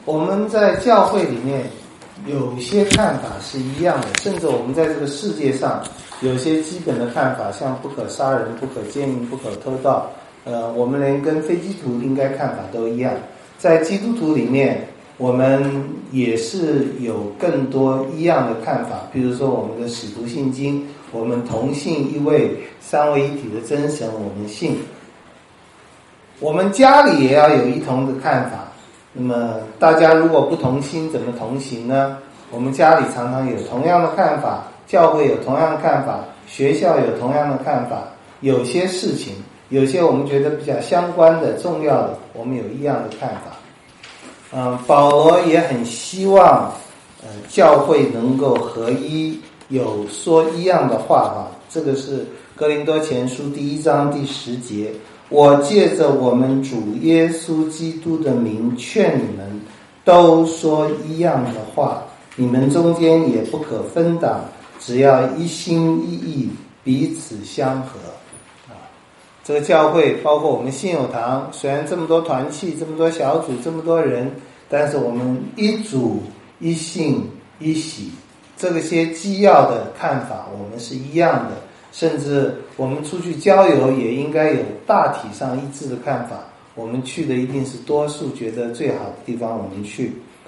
我们在教会里面有些看法是一样的，甚至我们在这个世界上有些基本的看法，像不可杀人、不可奸淫、不可偷盗，我们连跟非基督徒应该看法都一样。在基督徒里面，我们也是有更多一样的看法，比如说我们的使徒信经，我们同信一位三位一体的真神，我们信。我们家里也要有一同的看法。那么大家如果不同心，怎么同行呢？我们家里常常有同样的看法，教会有同样的看法，学校有同样的看法，有些事情，有些我们觉得比较相关的、重要的，我们有一样的看法。保罗也很希望教会能够合一，有说一样的话这个是哥林多前书第1章第10节。我借着我们主耶稣基督的名劝你们，都说一样的话，你们中间也不可分党，只要一心一意，彼此相合。这个教会包括我们信友堂，虽然这么多团契，这么多小组，这么多人，但是我们一主一信一喜，这些基要的看法我们是一样的。甚至我们出去郊游也应该有大体上一致的看法，我们去的一定是多数觉得最好的地方我们去。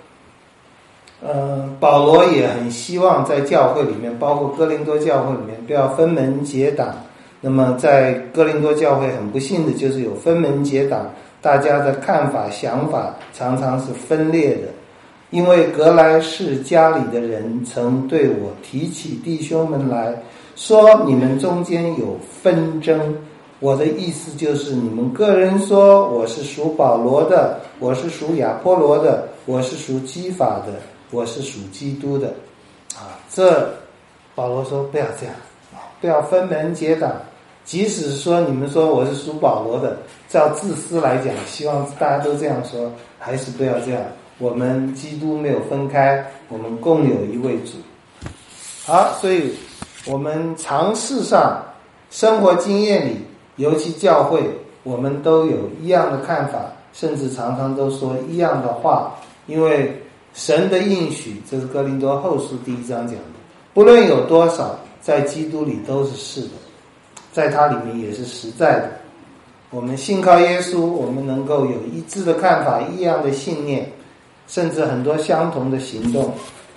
保罗也很希望在教会里面，包括哥林多教会里面，不要分门结党。那么在哥林多教会很不幸的就是有分门结党，大家的看法想法常常是分裂的。因为格莱士家里的人曾对我提起弟兄们来，说你们中间有纷争。我的意思就是你们个人说我是属保罗的，我是属亚波罗的，我是属基法的，我是属基督的。这保罗说不要这样，不要分门结党。即使说你们说我是属保罗的，照自私来讲，希望大家都这样说，还是不要这样。我们基督没有分开，我们共有一位主。好，所以我们常识上生活经验里，尤其教会，我们都有一样的看法，甚至常常都说一样的话。因为神的应许，这是哥林多后书第1章讲的，不论有多少，在基督里都是是的，在他里面也是实在的。我们信靠耶稣，我们能够有一致的看法，一样的信念，甚至很多相同的行动。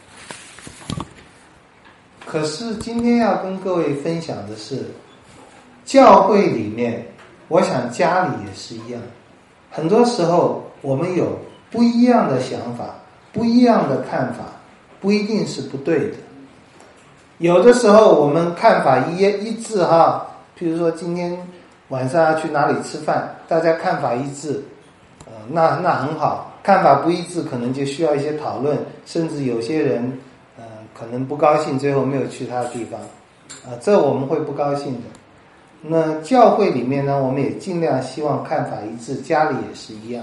可是今天要跟各位分享的是，教会里面，我想家里也是一样，很多时候我们有不一样的想法，不一样的看法，不一定是不对的。有的时候我们看法一致譬如说今天晚上要去哪里吃饭，大家看法一致，那很好。看法不一致，可能就需要一些讨论，甚至有些人可能不高兴，最后没有去他的地方，这我们会不高兴的。那教会里面呢，我们也尽量希望看法一致，家里也是一样。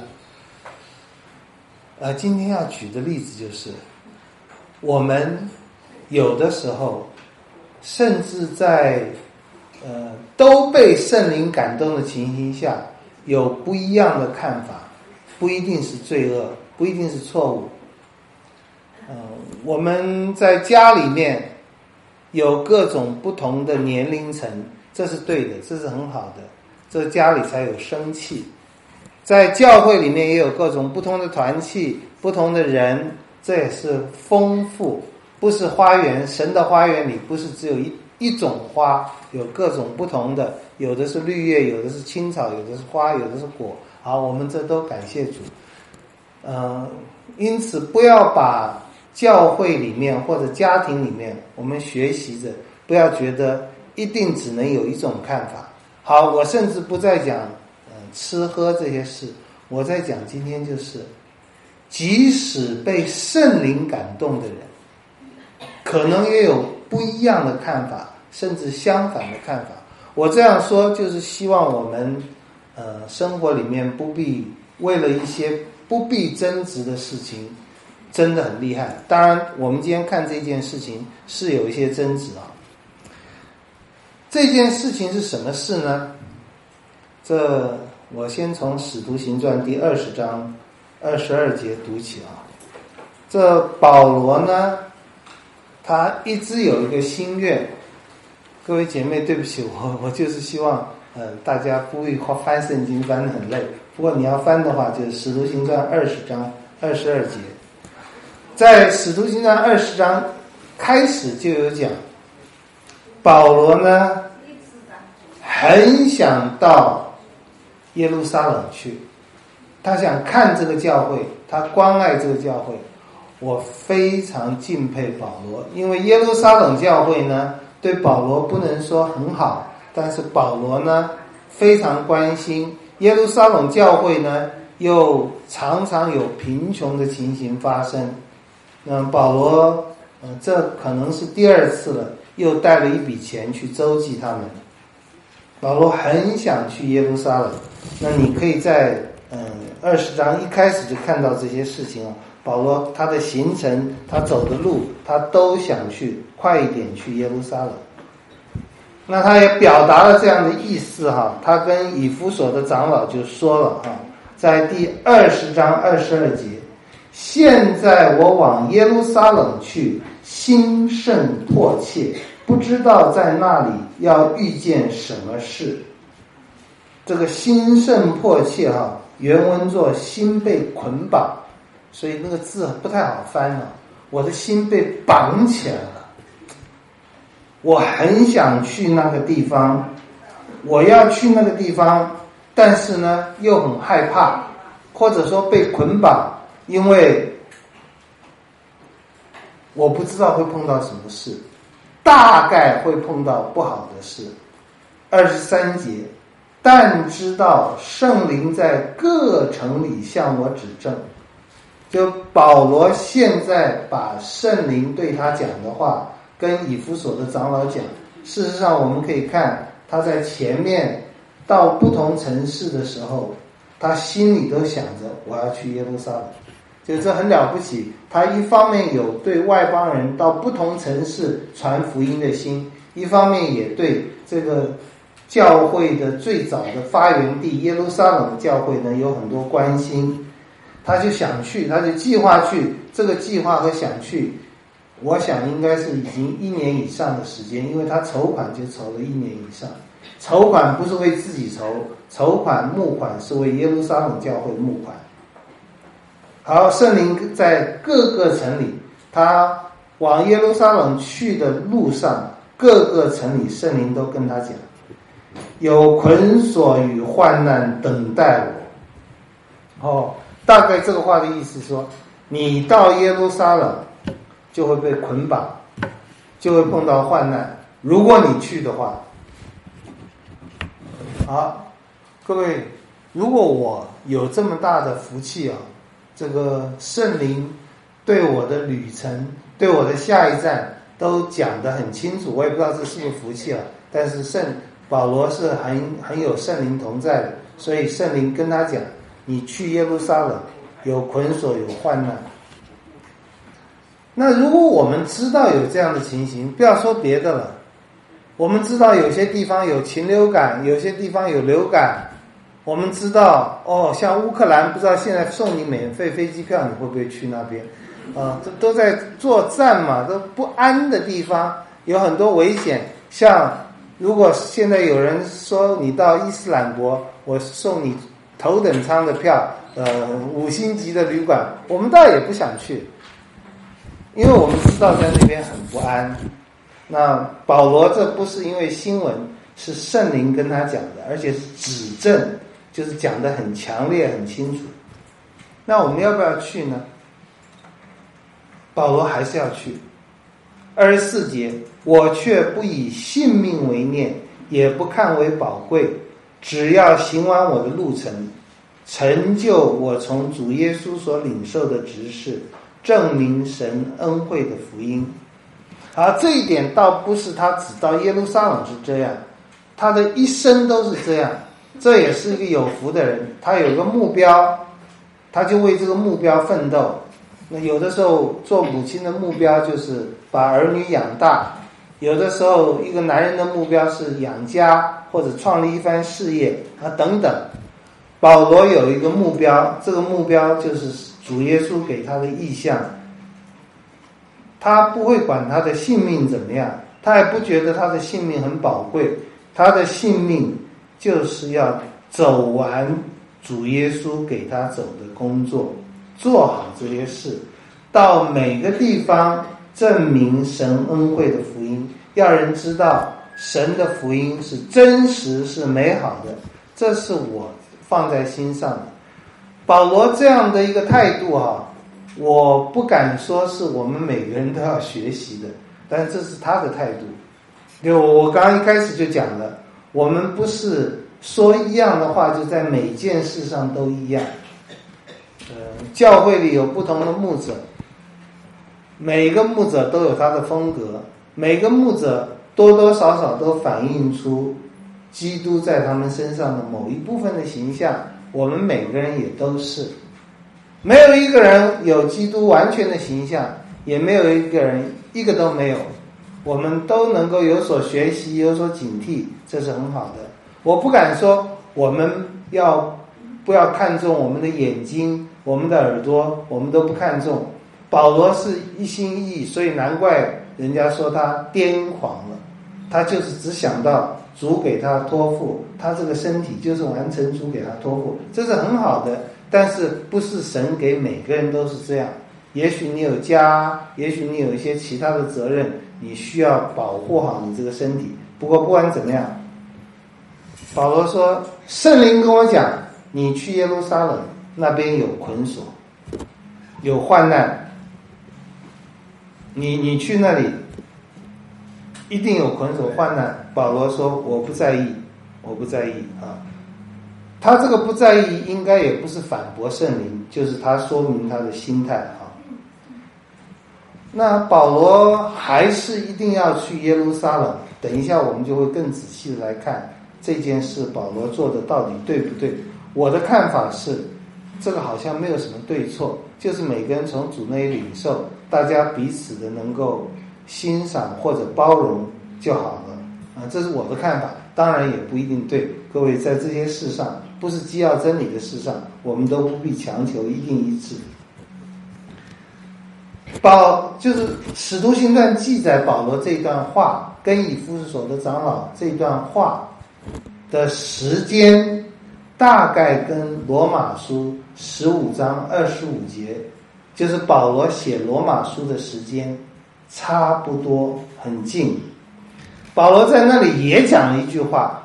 今天要举的例子就是，我们有的时候甚至在都被圣灵感动的情形下，有不一样的看法，不一定是罪恶，不一定是错误。我们在家里面有各种不同的年龄层，这是对的，这是很好的，这家里才有生气。在教会里面也有各种不同的团契，不同的人，这也是丰富。不是花园，神的花园里不是只有一种花，有各种不同的，有的是绿叶，有的是青草，有的是花，有的是果。好，我们这都感谢主。因此不要把教会里面或者家庭里面我们学习着，不要觉得一定只能有一种看法。好，我甚至不再讲吃喝这些事，我在讲今天就是，即使被圣灵感动的人，可能也有不一样的看法，甚至相反的看法。我这样说就是希望我们生活里面不必为了一些不必争执的事情真的很厉害。当然我们今天看这件事情是有一些争执这件事情是什么事呢？我先从使徒行传第20章 22节读起啊。这保罗呢，他一直有一个心愿。各位姐妹，对不起，我就是希望大家不会翻圣经翻得很累。不过你要翻的话，就是《使徒行传》20章22节。在《使徒行传》20章开始就有讲，保罗呢很想到耶路撒冷去，他想看这个教会，他关爱这个教会。我非常敬佩保罗，因为耶路撒冷教会呢，对保罗不能说很好，但是保罗呢非常关心。耶路撒冷教会呢又常常有贫穷的情形发生。保罗这可能是第2次了，又带了一笔钱去周济他们。保罗很想去耶路撒冷，那你可以在20章一开始就看到这些事情啊。保罗他的行程，他走的路，他都想去快一点去耶路撒冷。那他也表达了这样的意思哈，他跟以弗所的长老就说了哈，在第20章22节，现在我往耶路撒冷去，心甚迫切，不知道在那里要遇见什么事。这个心甚迫切哈，原文作心被捆绑，所以那个字不太好翻了。我的心被绑起来了，我很想去那个地方，我要去那个地方，但是呢又很害怕，或者说被捆绑，因为我不知道会碰到什么事，大概会碰到不好的事。23节，但知道圣灵在各城里向我指证。就保罗现在把圣灵对他讲的话跟以弗所的长老讲，事实上我们可以看他在前面到不同城市的时候，他心里都想着我要去耶路撒冷，就这很了不起。他一方面有对外邦人到不同城市传福音的心，一方面也对这个教会的最早的发源地耶路撒冷的教会呢有很多关心。他就想去，他就计划去，这个计划和想去，我想应该是已经1年以上的时间，因为他筹款就筹了1年以上。筹款不是为自己筹，筹款募款是为耶路撒冷教会募款。好，圣灵在各个城里，他往耶路撒冷去的路上，各个城里圣灵都跟他讲，有捆锁与患难等待我。大概这个话的意思说，你到耶路撒冷就会被捆绑，就会碰到患难，如果你去的话。好，各位，如果我有这么大的福气啊，这个圣灵对我的旅程，对我的下一站都讲得很清楚，我也不知道这是不是福气啊，但是保罗是很有圣灵同在的，所以圣灵跟他讲，你去耶路撒冷有捆锁有患难。那如果我们知道有这样的情形，不要说别的了，我们知道有些地方有禽流感，有些地方有流感，我们知道像乌克兰，不知道现在送你免费飞机票，你会不会去那边都在作战嘛，都不安的地方，有很多危险。像如果现在有人说你到伊斯兰国，我送你头等舱的票，5星级的旅馆，我们倒也不想去，因为我们知道在那边很不安。那保罗这不是因为新闻，是圣灵跟他讲的，而且是指证，就是讲得很强烈很清楚。那我们要不要去呢？保罗还是要去。24节，我却不以性命为念，也不看为宝贵，只要行完我的路程，成就我从主耶稣所领受的职事，证明神恩惠的福音。这一点倒不是他只到耶路撒冷是这样，他的一生都是这样。这也是一个有福的人，他有一个目标，他就为这个目标奋斗。那有的时候做母亲的目标就是把儿女养大，有的时候一个男人的目标是养家或者创立一番事业等等。 保罗有一个目标，这个目标就是主耶稣给他的意向。他不会管他的性命怎么样，他也不觉得他的性命很宝贵，他的性命就是要走完主耶稣给他走的工作，做好这些事，到每个地方证明神恩惠的福音，要人知道神的福音是真实是美好的，这是我放在心上的。保罗这样的一个态度我不敢说是我们每个人都要学习的，但是这是他的态度。我刚刚一开始就讲了，我们不是说一样的话就在每件事上都一样。教会里有不同的牧者，每个牧者都有他的风格，每个牧者多多少少都反映出基督在他们身上的某一部分的形象，我们每个人也都是。没有一个人有基督完全的形象，也没有一个人一个都没有，我们都能够有所学习，有所警惕，这是很好的。我不敢说我们不要看重我们的眼睛，我们的耳朵，我们都不看重。保罗是一心一意，所以难怪人家说他癫狂了，他就是只想到主给他托付，他这个身体就是完成主给他托付，这是很好的。但是不是神给每个人都是这样，也许你有家，也许你有一些其他的责任，你需要保护好你这个身体。不过不管怎么样，保罗说圣灵跟我讲，你去耶路撒冷，那边有捆锁，有患难，你去那里一定有捆锁患难。保罗说我不在意他这个不在意应该也不是反驳圣灵，就是他说明他的心态那保罗还是一定要去耶路撒冷，等一下我们就会更仔细的来看这件事保罗做的到底对不对。我的看法是这个好像没有什么对错，就是每个人从主那里领受，大家彼此的能够欣赏或者包容就好了这是我的看法，当然也不一定对。各位在这些事上，不是基要真理的事上，我们都不必强求一定一致。就是使徒行传记载保罗这段话跟以弗所的长老这段话的时间，大概跟罗马书15章25节，就是保罗写罗马书的时间差不多很近。保罗在那里也讲了一句话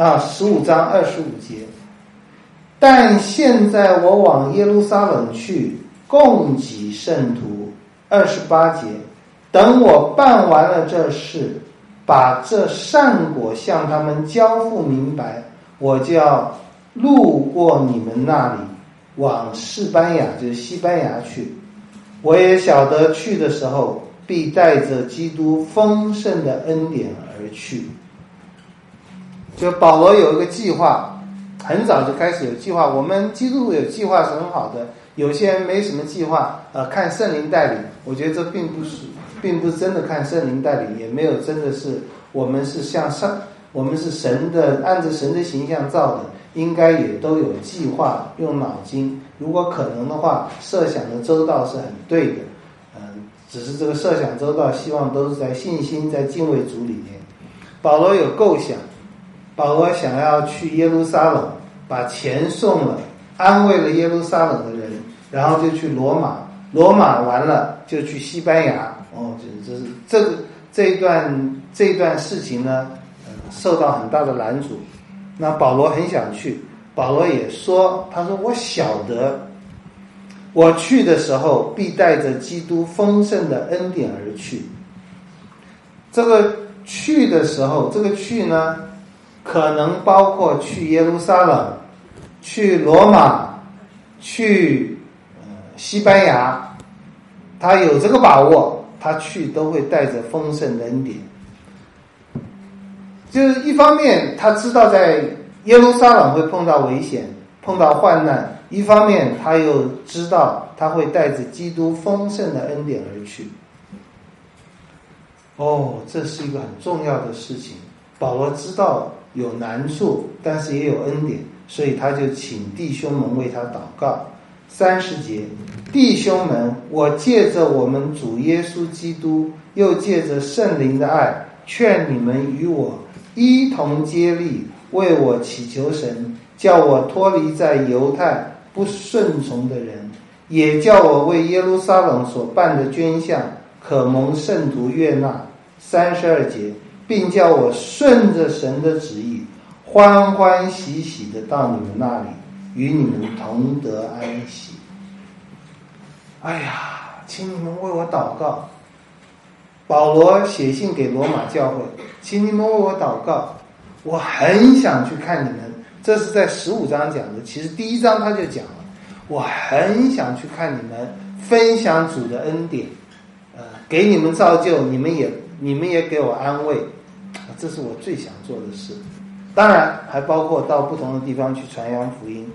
15章25节，但现在我往耶路撒冷去，供给圣徒。28节，等我办完了这事，把这善果向他们交付明白，我就要路过你们那里，往士班牙，就是西班牙去。我也晓得去的时候，必带着基督丰盛的恩典而去。就保罗有一个计划，很早就开始有计划。我们基督徒有计划是很好的，有些人没什么计划，看圣灵带领。我觉得这并不是真的看圣灵带领，也没有真的是我们是我们是神的，按着神的形象造的，应该也都有计划，用脑筋。如果可能的话，设想的周到是很对的。只是这个设想周到，希望都是在信心、在敬畏主里面。保罗有构想，保罗想要去耶路撒冷，把钱送了，安慰了耶路撒冷的人，然后就去罗马，罗马完了就去西班牙。就是这一段事情呢，受到很大的拦阻。那保罗很想去，保罗也说，他说我晓得我去的时候必带着基督丰盛的恩典而去。这个去的时候，这个去呢，可能包括去耶路撒冷，去罗马，去西班牙，他有这个把握，他去都会带着丰盛的恩典。就是一方面他知道在耶路撒冷会碰到危险，碰到患难，一方面他又知道他会带着基督丰盛的恩典而去。这是一个很重要的事情。保罗知道有难处，但是也有恩典。 所以他就请弟兄们为他祷告。30节，弟兄们，我借着我们主耶稣基督，又借着圣灵的爱，劝你们与我一同接力，为我祈求神，叫我脱离在犹太不顺从的人，也叫我为耶路撒冷所办的捐项可蒙圣徒悦纳。32节，并叫我顺着神的旨意，欢欢喜喜的到你们那里，与你们同得安息。哎呀，请你们为我祷告。保罗写信给罗马教会，请你们为我祷告。我很想去看你们，这是在15章讲的，其实第1章他就讲了，我很想去看你们，分享主的恩典，给你们造就，你们也给我安慰，这是我最想做的事。当然还包括到不同的地方去传扬福音。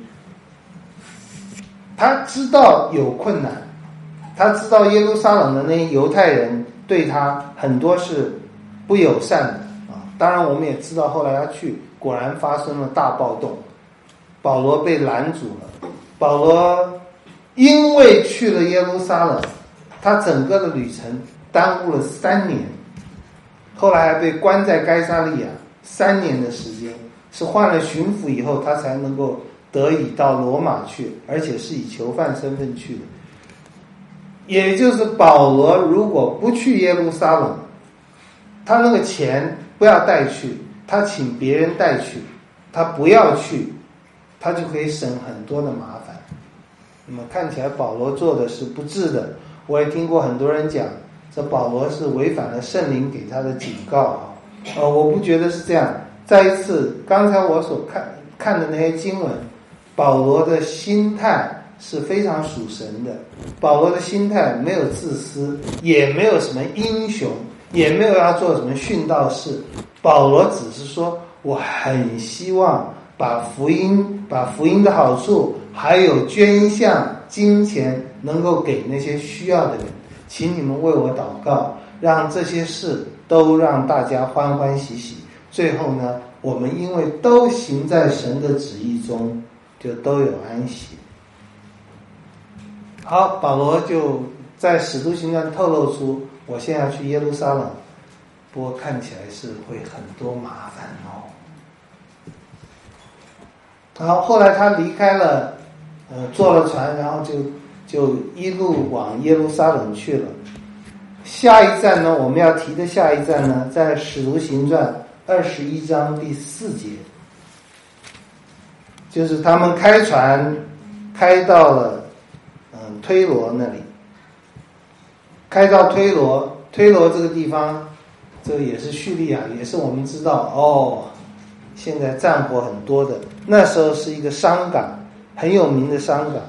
他知道有困难，他知道耶路撒冷的那些犹太人对他很多是不友善的啊。当然我们也知道后来他去，果然发生了大暴动，保罗被拦阻了。保罗因为去了耶路撒冷，他整个的旅程耽误了3年，后来还被关在该撒利亚3年的时间，是换了巡抚以后他才能够得以到罗马去，而且是以囚犯身份去的。也就是保罗如果不去耶路撒冷，他那个钱不要带去，他请别人带去，他不要去，他就可以省很多的麻烦。那么看起来保罗做的是不智的。我也听过很多人讲，这保罗是违反了圣灵给他的警告啊。我不觉得是这样。再一次，刚才我所看的那些经文，保罗的心态是非常属神的。保罗的心态没有自私，也没有什么英雄，也没有要做什么殉道士。保罗只是说，我很希望把福音的好处，还有捐项、金钱能够给那些需要的人。请你们为我祷告，让这些事都让大家欢欢喜喜。最后呢，我们因为都行在神的旨意中，就都有安息。好，保罗就在使徒行传透露出，我现在要去耶路撒冷，不过看起来是会很多麻烦哦。然后后来他离开了，坐了船，然后就一路往耶路撒冷去了。下一站呢，我们要提的下一站呢，在使徒行传21章第4节，就是他们开船开到了推罗那里，开到推罗这个地方，这个也是叙利亚，也是我们知道现在战火很多的，那时候是一个商港，很有名的商港。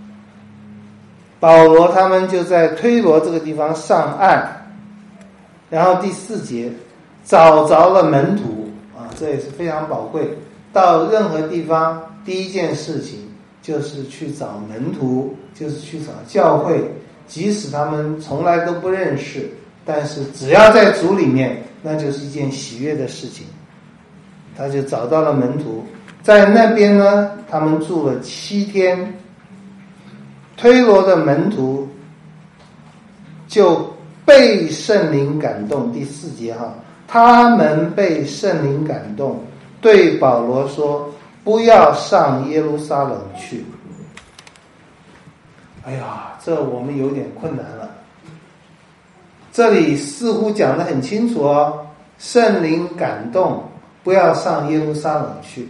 保罗他们就在推罗这个地方上岸，然后第4节找着了门徒啊，这也是非常宝贵。到任何地方，第一件事情就是去找门徒，就是去找教会，即使他们从来都不认识，但是只要在主里面，那就是一件喜悦的事情。他就找到了门徒，在那边呢，他们住了7天。推罗的门徒就被圣灵感动，第4节他们被圣灵感动，对保罗说，不要上耶路撒冷去。哎呀，这我们有点困难了。这里似乎讲得很清楚圣灵感动，不要上耶路撒冷去。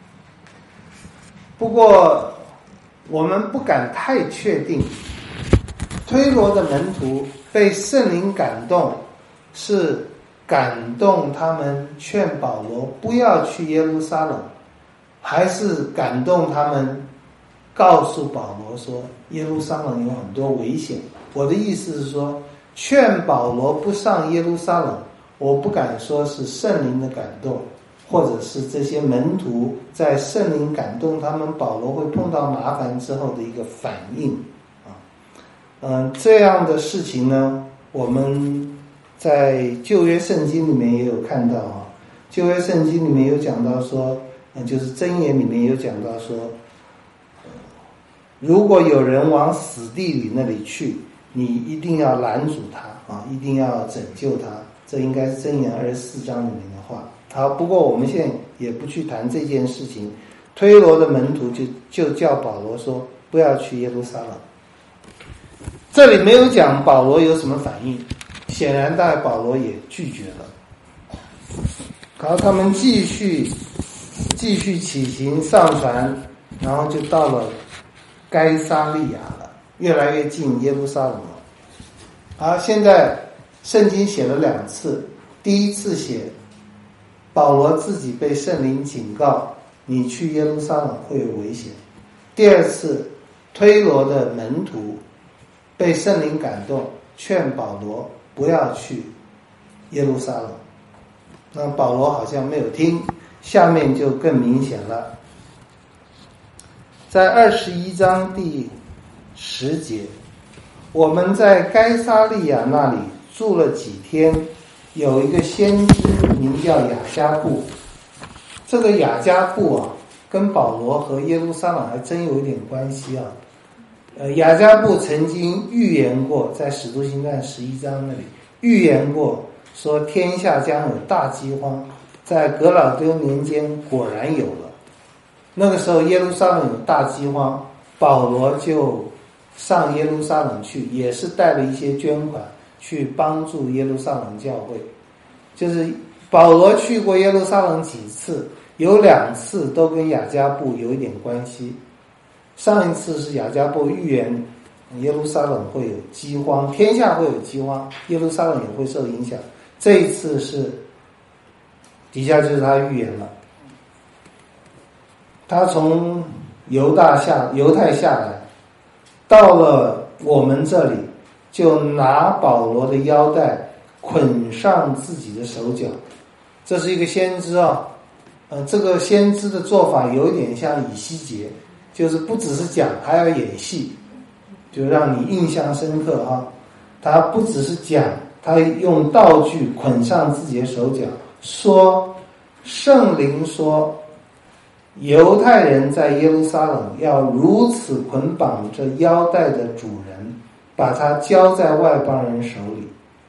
不过我们不敢太确定，推罗的门徒被圣灵感动，是感动他们劝保罗不要去耶路撒冷，还是感动他们告诉保罗说耶路撒冷有很多危险。我的意思是说，劝保罗不上耶路撒冷，我不敢说是圣灵的感动，或者是这些门徒在圣灵感动他们，保罗会碰到麻烦之后的一个反应这样的事情呢，我们在旧约圣经里面也有看到旧约圣经里面有讲到说， 就是箴言里面有讲到说，如果有人往死地里那里去，你一定要拦阻他啊，一定要拯救他。这应该是箴言24章里面的话。好，不过我们现在也不去谈这件事情。推罗的门徒就叫保罗说不要去耶路撒冷。这里没有讲保罗有什么反应，显然大概保罗也拒绝了。好，他们继续起行上船，然后就到了该撒利亚了，越来越近耶路撒冷了。好，现在圣经写了2次，第一次写保罗自己被圣灵警告你去耶路撒冷会有危险，第二次推罗的门徒被圣灵感动，劝保罗不要去耶路撒冷。那保罗好像没有听，下面就更明显了。在21章第10节，我们在该撒利亚那里住了几天，有一个先知名叫雅加布。这个雅加布啊，跟保罗和耶路撒冷还真有一点关系啊。雅加布曾经预言过，在使徒行传11章那里预言过，说天下将有大饥荒，在革老丢年间果然有了。那个时候耶路撒冷有大饥荒，保罗就上耶路撒冷去，也是带了一些捐款去帮助耶路撒冷教会。就是保罗去过耶路撒冷几次，有2次都跟雅加布有一点关系。上一次是雅加布预言耶路撒冷会有饥荒，天下会有饥荒，耶路撒冷也会受影响。这一次是底下就是他预言了，他从犹太下来，到了我们这里，就拿保罗的腰带捆上自己的手脚。这是一个先知啊，这个先知的做法有一点像以西结，就是不只是讲，还要演戏，就让你印象深刻啊。他不只是讲，他用道具捆上自己的手脚，说圣灵说犹太人在耶路撒冷要如此捆绑这腰带的主人，把他交在外邦人手里。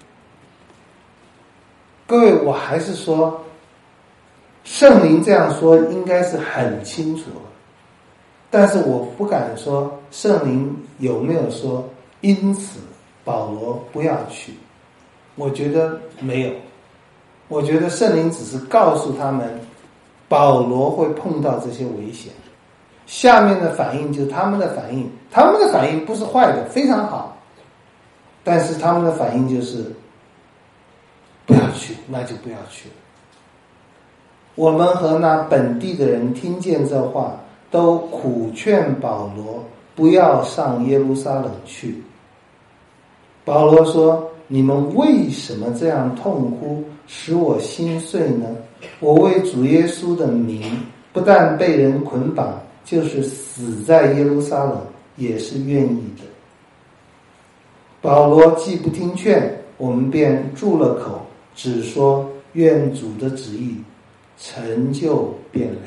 各位，我还是说圣灵这样说应该是很清楚了，但是我不敢说圣灵有没有说因此保罗不要去，我觉得没有。我觉得圣灵只是告诉他们保罗会碰到这些危险，下面的反应就是他们的反应。他们的反应不是坏的，非常好，但是他们的反应就是不要去，那就不要去了。我们和那本地的人听见这话，都苦劝保罗不要上耶路撒冷去。保罗说，你们为什么这样痛哭，使我心碎呢？我为主耶稣的名，不但被人捆绑，就是死在耶路撒冷也是愿意的。保罗既不听劝，我们便住了口，只说愿主的旨意成就便了。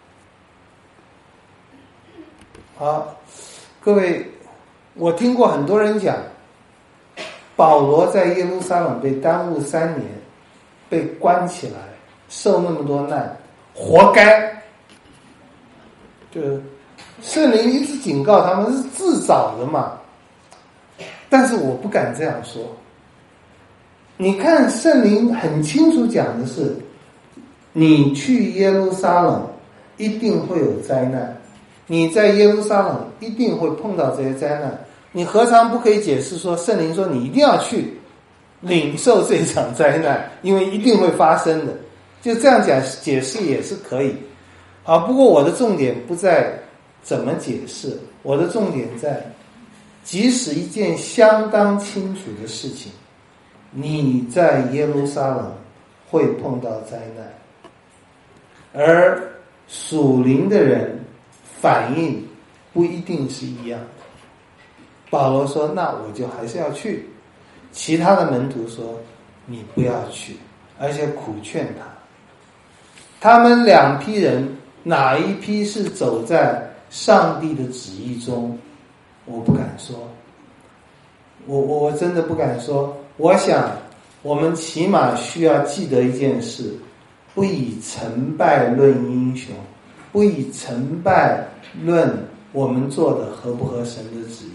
好，各位，我听过很多人讲，保罗在耶路撒冷被耽误3年，被关起来，受那么多难，活该。就是圣灵一直警告他们是自找的嘛。但是我不敢这样说。你看圣灵很清楚讲的是，你去耶路撒冷一定会有灾难，你在耶路撒冷一定会碰到这些灾难，你何尝不可以解释说圣灵说你一定要去领受这场灾难，因为一定会发生的，就这样讲解释也是可以。好，不过我的重点不在怎么解释，我的重点在即使一件相当清楚的事情，你在耶路撒冷会碰到灾难，而属灵的人反应不一定是一样的。保罗说那我就还是要去，其他的门徒说你不要去，而且苦劝他。他们2批人哪一批是走在上帝的旨意中？我不敢说，我真的不敢说。我想我们起码需要记得一件事，不以成败论英雄，不以成败论我们做的合不合神的旨意。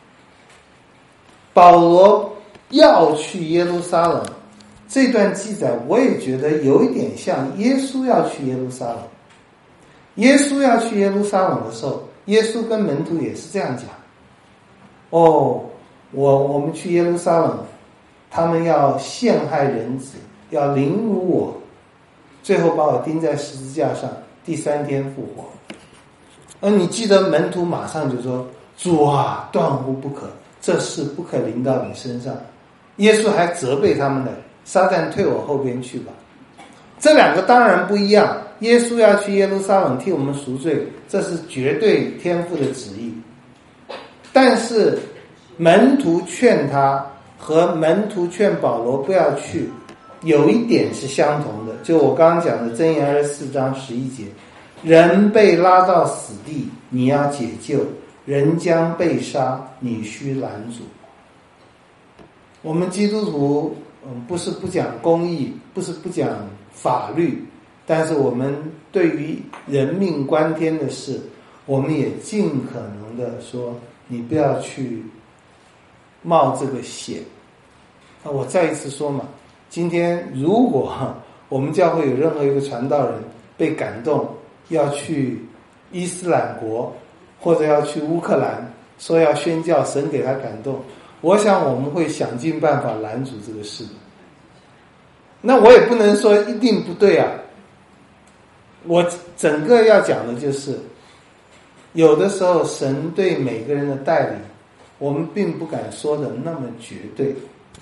保罗要去耶路撒冷，这段记载我也觉得有一点像耶稣要去耶路撒冷。耶稣要去耶路撒冷的时候，耶稣跟门徒也是这样讲，我们去耶路撒冷，他们要陷害人子，要凌辱我，最后把我钉在十字架上，第3天复活。而你记得门徒马上就说，主啊，断乎不可，这事不可临到你身上。耶稣还责备他们的，撒旦退我后边去吧。这两个当然不一样，耶稣要去耶路撒冷替我们赎罪，这是绝对天父的旨意。但是门徒劝他和门徒劝保罗不要去，有一点是相同的，就我刚刚讲的箴言24章11节，人被拉到死地，你要解救；人将被杀，你须拦阻。我们基督徒不是不讲公义，不是不讲法律，但是我们对于人命关天的事，我们也尽可能的说，你不要去冒这个险。我再一次说嘛，今天如果我们教会有任何一个传道人被感动要去伊斯兰国或者要去乌克兰，说要宣教，神给他感动，我想我们会想尽办法拦阻这个事。那我也不能说一定不对啊，我整个要讲的就是，有的时候神对每个人的带领，我们并不敢说的那么绝对。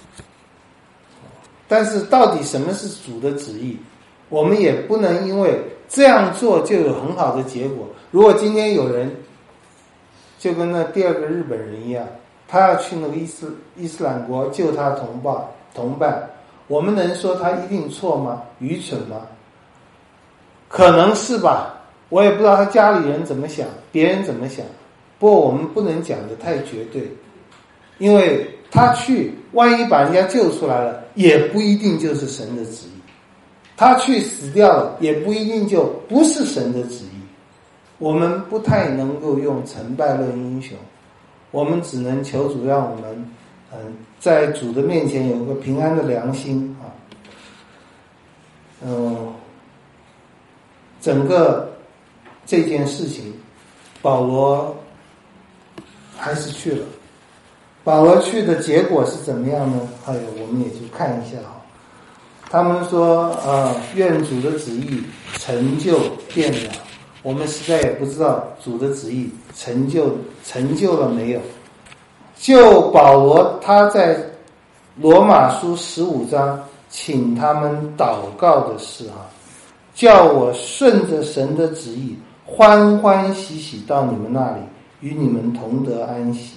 但是到底什么是主的旨意，我们也不能因为这样做就有很好的结果。如果今天有人就跟那第二个日本人一样，他要去那个伊斯兰国救他同伴，我们能说他一定错吗？愚蠢吗？可能是吧，我也不知道他家里人怎么想，别人怎么想，不过我们不能讲得太绝对，因为他去万一把人家救出来了，也不一定就是神的旨意，他去死掉了，也不一定就不是神的旨意。我们不太能够用成败论英雄，我们只能求主让我们在主的面前有个平安的良心啊。整个这件事情，保罗还是去了。保罗去的结果是怎么样呢？我们也去看一下啊。他们说愿主的旨意成就变了。我们实在也不知道主的旨意成就了没有。就保罗他在罗马书15章请他们祷告的事叫我顺着神的旨意欢欢喜喜到你们那里，与你们同得安息。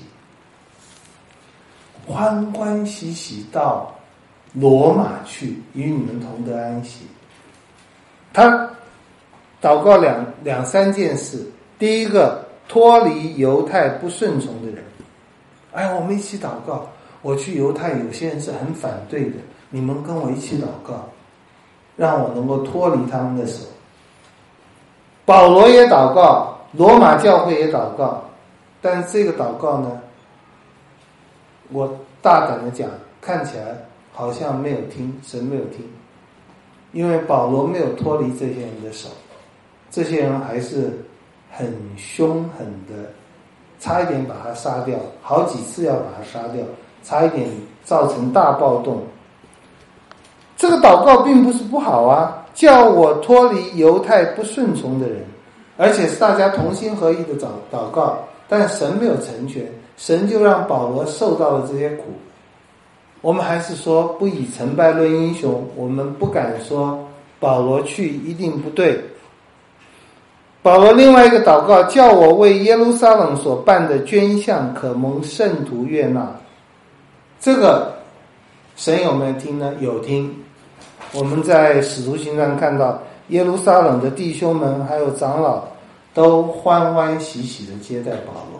欢欢喜喜到罗马去，与你们同得安息。他祷告两三件事。第一个，脱离犹太不顺从的人。我们一起祷告。我去犹太，有些人是很反对的，你们跟我一起祷告，让我能够脱离他们的手。保罗也祷告，罗马教会也祷告，但是这个祷告呢，我大胆的讲，看起来好像没有听，神没有听，因为保罗没有脱离这些人的手，这些人还是很凶狠的，差一点把他杀掉，好几次要把他杀掉，差一点造成大暴动。这个祷告并不是不好啊，叫我脱离犹太不顺从的人，而且是大家同心合意的祷告，但神没有成全，神就让保罗受到了这些苦。我们还是说不以成败论英雄，我们不敢说保罗去一定不对。保罗另外一个祷告，叫我为耶路撒冷所办的捐项可蒙圣徒悦纳。这个神有没有听呢？有听。我们在使徒行传看到耶路撒冷的弟兄们还有长老都欢欢喜喜地接待保罗。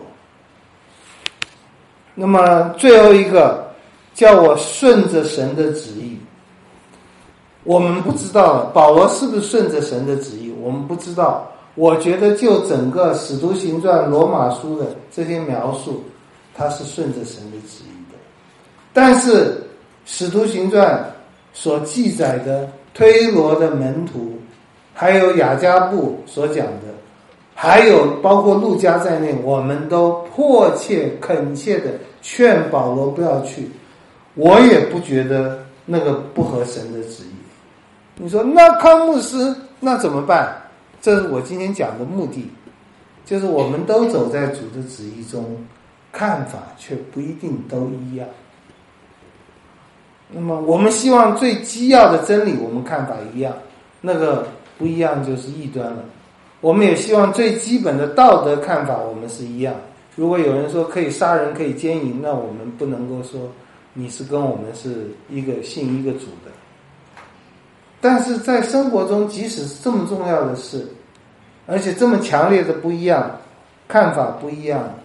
那么最后一个，叫我顺着神的旨意。我们不知道保罗是不是顺着神的旨意，我们不知道。我觉得就整个使徒行传罗马书的这些描述，他是顺着神的旨意的。但是使徒行传所记载的推罗的门徒，还有雅加布所讲的，还有包括路加在内，我们都迫切恳切的劝保罗不要去。我也不觉得那个不合神的旨意。你说那康牧师那怎么办？这是我今天讲的目的，就是我们都走在主的旨意中，看法却不一定都一样。那么我们希望最基要的真理我们看法一样，那个不一样就是异端了。我们也希望最基本的道德看法我们是一样。如果有人说可以杀人可以奸淫，那我们不能够说你是跟我们是一个信一个主的。但是在生活中，即使是这么重要的事，而且这么强烈的不一样，看法不一样，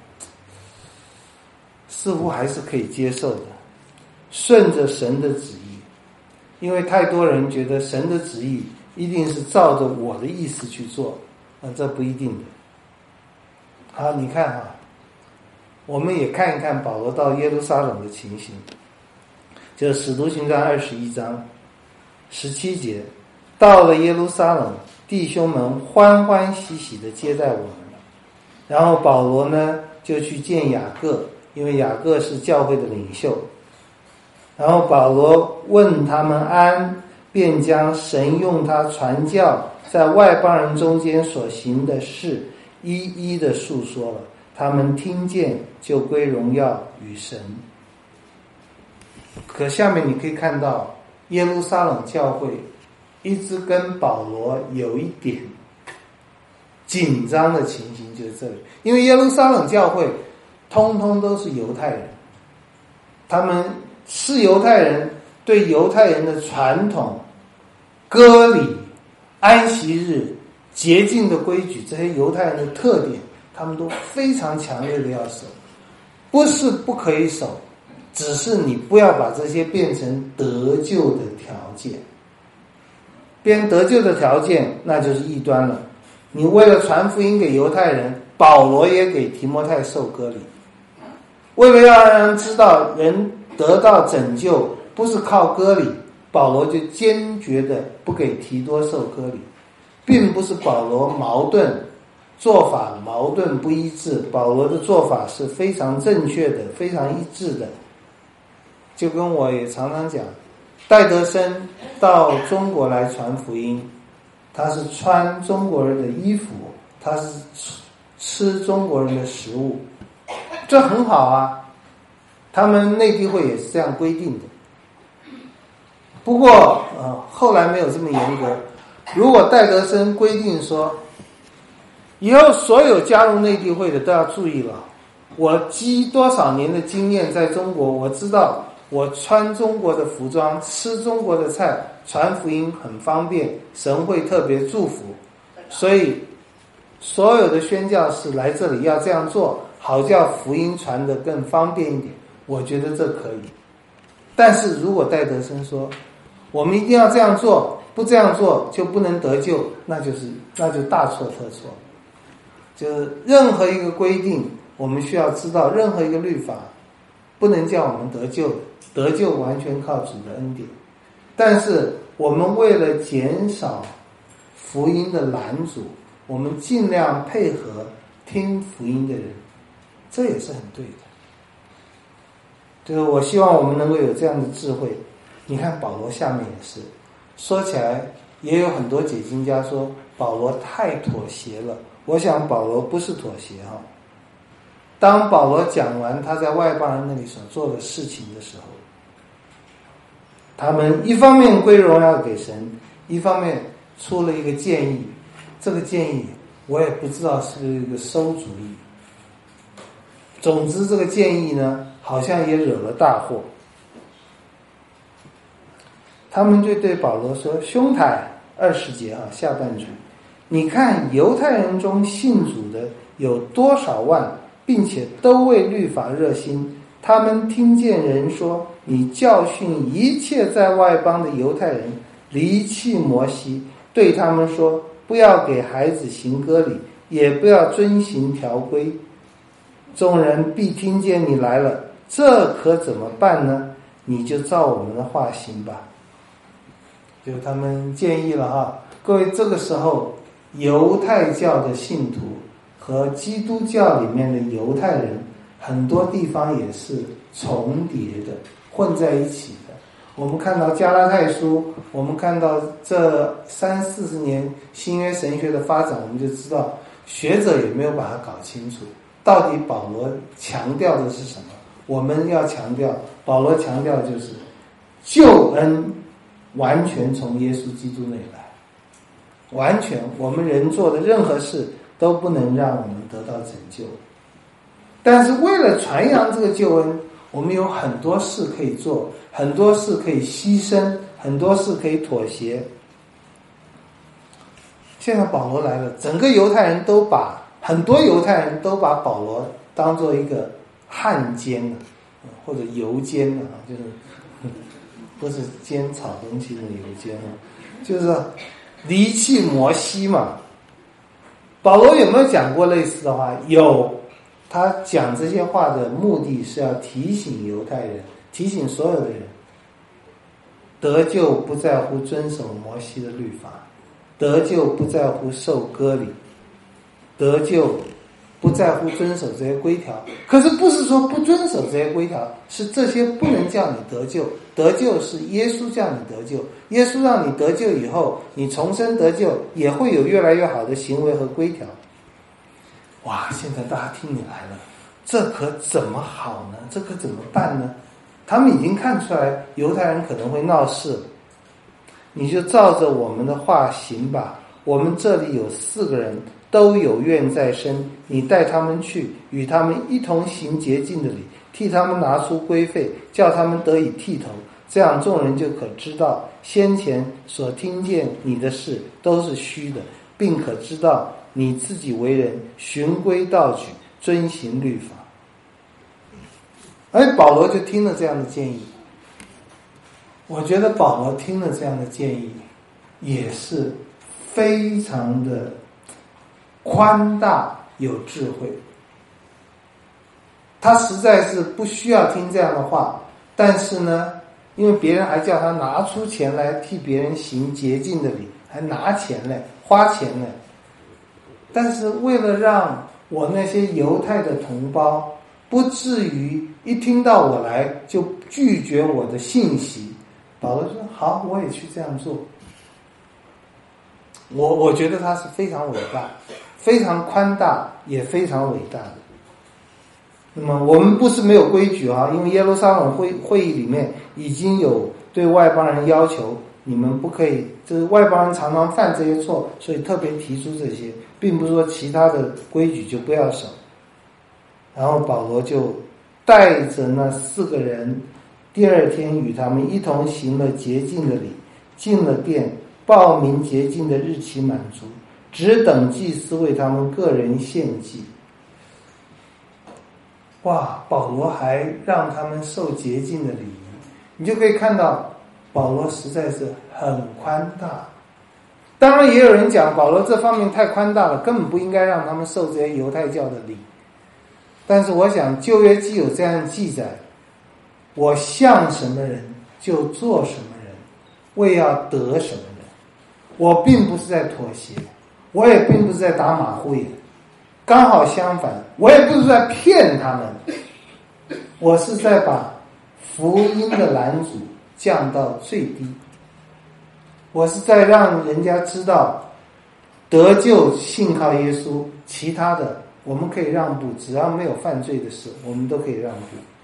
似乎还是可以接受的，顺着神的旨意。因为太多人觉得神的旨意一定是照着我的意思去做，这不一定的。好，你看哈，我们也看一看保罗到耶路撒冷的情形，就是使徒行传21章17节，到了耶路撒冷，弟兄们欢欢喜喜地接待我们。然后保罗呢就去见雅各，因为雅各是教会的领袖。然后保罗问他们安，便将神用他传教在外邦人中间所行的事一一的述说了，他们听见就归荣耀与神。可下面你可以看到耶路撒冷教会一直跟保罗有一点紧张的情形，就是这里。因为耶路撒冷教会通通都是犹太人，他们是犹太人，对犹太人的传统、割礼、安息日、洁净的规矩，这些犹太人的特点，他们都非常强烈的要守。不是不可以守，只是你不要把这些变成得救的条件。变得救的条件，那就是异端了。你为了传福音给犹太人，保罗也给提摩太受割礼，为了要让人知道人得到拯救不是靠割礼，保罗就坚决的不给提多受割礼。并不是保罗矛盾，做法矛盾不一致，保罗的做法是非常正确的，非常一致的。就跟我也常常讲，戴德生到中国来传福音，他是穿中国人的衣服，他是吃中国人的食物，这很好啊，他们内地会也是这样规定的。不过后来没有这么严格。如果戴德生规定说以后所有加入内地会的都要注意了，我积多少年的经验在中国，我知道我穿中国的服装，吃中国的菜，传福音很方便，神会特别祝福，所以所有的宣教士来这里要这样做，好叫福音传得更方便一点，我觉得这可以。但是如果戴德生说我们一定要这样做，不这样做就不能得救，那就大错特错。就是任何一个规定，我们需要知道，任何一个律法不能叫我们得救，得救完全靠主的恩典。但是我们为了减少福音的拦阻，我们尽量配合听福音的人，这也是很对的。就是我希望我们能够有这样的智慧。你看保罗下面也是，说起来也有很多解经家说保罗太妥协了，我想保罗不是妥协哈。当保罗讲完他在外邦人那里所做的事情的时候，他们一方面归荣耀给神，一方面出了一个建议，这个建议我也不知道是不是一个馊主意。总之这个建议呢，好像也惹了大祸。他们就对保罗说，兄台 20节下半句，你看犹太人中信主的有多少万，并且都为律法热心，他们听见人说，你教训一切在外邦的犹太人离弃摩西，对他们说，不要给孩子行割礼，也不要遵行条规，众人必听见你来了，这可怎么办呢？你就照我们的话行吧。就他们建议了各位，这个时候犹太教的信徒和基督教里面的犹太人很多地方也是重叠的，混在一起的。我们看到加拉太书，我们看到这30-40年新约神学的发展，我们就知道学者也没有把它搞清楚，到底保罗强调的是什么。我们要强调，保罗强调的就是救恩完全从耶稣基督那里来，完全我们人做的任何事都不能让我们得到拯救。但是为了传扬这个救恩，我们有很多事可以做，很多事可以牺牲，很多事可以妥协。现在保罗来了，很多犹太人都把保罗当做一个汉奸或者油奸就是不是煎炒东西的油煎就是离弃摩西嘛。保罗有没有讲过类似的话？有。他讲这些话的目的是要提醒犹太人，提醒所有的人，得救不在乎遵守摩西的律法，得救不在乎受割礼，得救不在乎遵守这些规条。可是不是说不遵守这些规条，是这些不能叫你得救，得救是耶稣叫你得救，耶稣让你得救以后，你重生得救也会有越来越好的行为和规条。哇，现在大家听你来了，这可怎么好呢？这可怎么办呢？他们已经看出来犹太人可能会闹事，你就照着我们的话行吧。我们这里有4个人都有愿在身，你带他们去，与他们一同行洁净的礼，替他们拿出规费，叫他们得以剃头，这样众人就可知道先前所听见你的事都是虚的，并可知道你自己为人循规蹈矩，遵行律法。而保罗就听了这样的建议，我觉得保罗听了这样的建议也是非常的宽大有智慧。他实在是不需要听这样的话，但是呢，因为别人还叫他拿出钱来替别人行洁净的礼，还拿钱来花钱来，但是为了让我那些犹太的同胞不至于一听到我来就拒绝我的信息，保罗说好，我也去这样做。我觉得他是非常伟大，非常宽大，也非常伟大的。那么我们不是没有规矩因为耶路撒冷会议里面已经有对外邦人要求，你们不可以，就是外邦人常常犯这些错，所以特别提出这些，并不是说其他的规矩就不要守。然后保罗就带着那4个人，第2天与他们一同行了洁净的礼，进了殿，报明洁净的日期满足，只等祭司为他们个人献祭。哇，保罗还让他们受洁净的礼仪，你就可以看到保罗实在是很宽大。当然也有人讲保罗这方面太宽大了，根本不应该让他们受这些犹太教的礼。但是我想旧约既有这样的记载，我像什么人就做什么人，为要得什么人。我并不是在妥协，我也并不是在打马虎眼，刚好相反，我也不是在骗他们，我是在把福音的拦阻降到最低，我是在让人家知道得救信靠耶稣，其他的我们可以让步，只要没有犯罪的事我们都可以让步。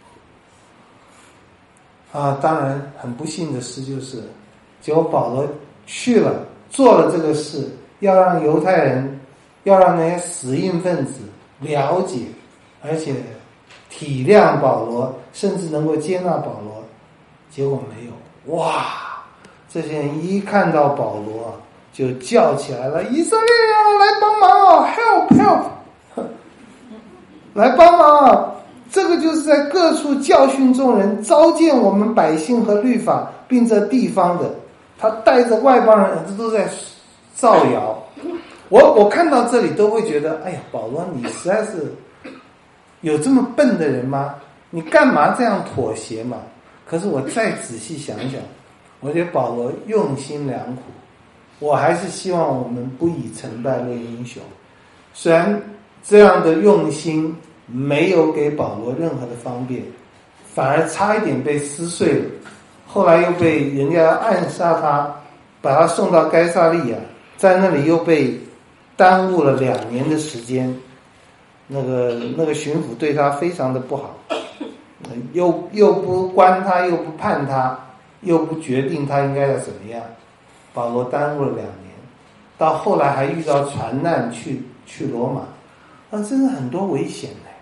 当然很不幸的事就是，结果保罗去了做了这个事，要让犹太人，要让那些死硬分子了解而且体谅保罗，甚至能够接纳保罗，结果没有。哇，这些人一看到保罗就叫起来了，以色列人来帮忙啊 ，help help， 来帮忙啊！这个就是在各处教训众人，召见我们百姓和律法，并这地方的。他带着外邦人，这都在造谣。我看到这里都会觉得，哎呀，保罗，你实在是有这么笨的人吗？你干嘛这样妥协嘛？可是我再仔细想想，我觉得保罗用心良苦。我还是希望我们不以成败论英雄。虽然这样的用心没有给保罗任何的方便，反而差一点被撕碎了。后来又被人家暗杀他，把他送到该撒利亚，在那里又被耽误了2年的时间。那个巡抚对他非常的不好，又不关他，又不判他，又不决定他应该要怎么样。保罗耽误了2年，到后来还遇到船难去罗马，真是很多危险的。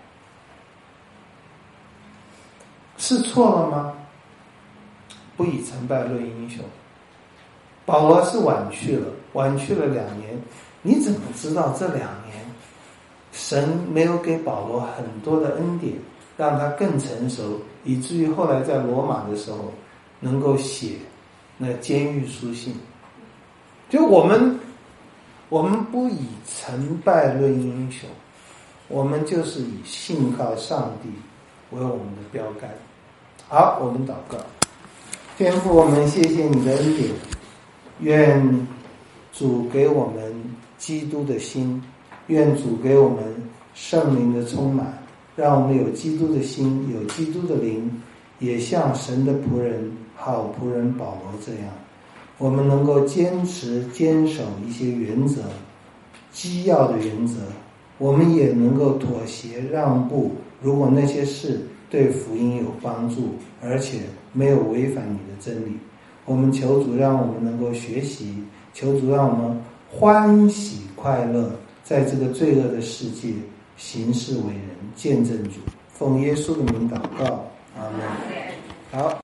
是错了吗？不以成败论英雄。保罗是晚去了2年，你怎么知道这2年神没有给保罗很多的恩典，让他更成熟，以至于后来在罗马的时候能够写那监狱书信？就我们不以成败论英雄，我们就是以信靠上帝为我们的标杆。好，我们祷告。天父，我们谢谢你的恩典，愿主给我们基督的心，愿主给我们圣灵的充满，让我们有基督的心，有基督的灵，也像神的仆人好仆人保罗这样，我们能够坚守一些原则，基要的原则，我们也能够妥协让步，如果那些事对福音有帮助，而且没有违反你的真理。我们求主让我们能够学习，求主让我们欢喜快乐，在这个罪恶的世界行事为人，见证主。奉耶稣的名祷告，阿们。好。